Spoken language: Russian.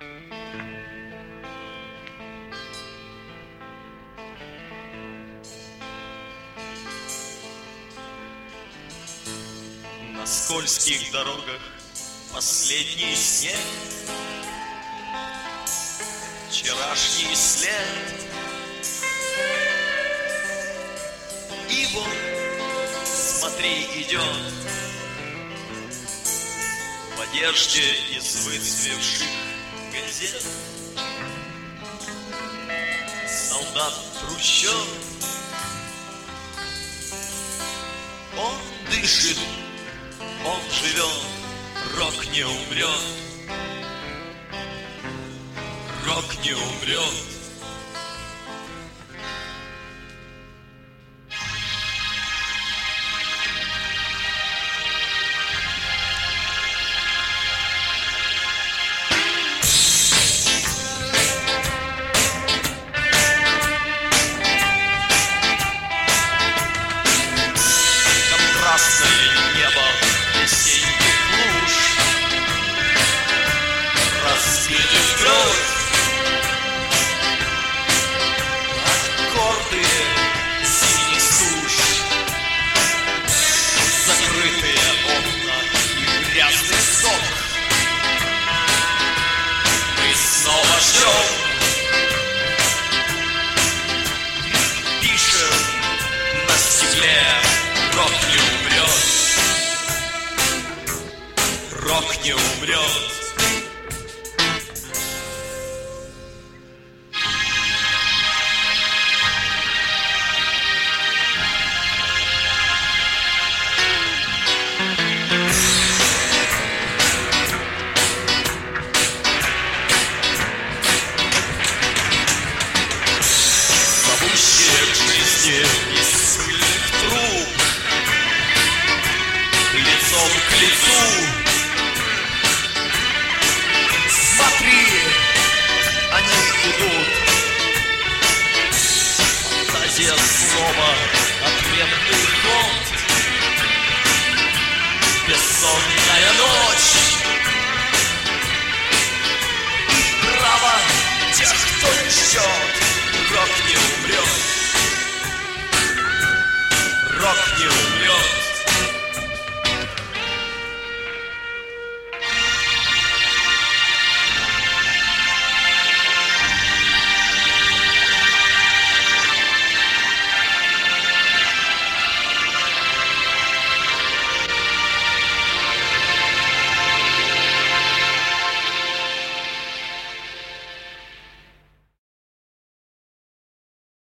На скользких дорогах последний снег, вчерашний след. И вот, смотри, идет в одежде из выцвевших газет солдат трущоб. Он дышит, он живет, рок не умрет, рок не умрет. Контрастное небо весенних луж разбитых гроз, аккорды синих суш, закрытые окна и грязный сок. Мы снова ждем, пишем на стекле: рок не умрет, рок не умрет.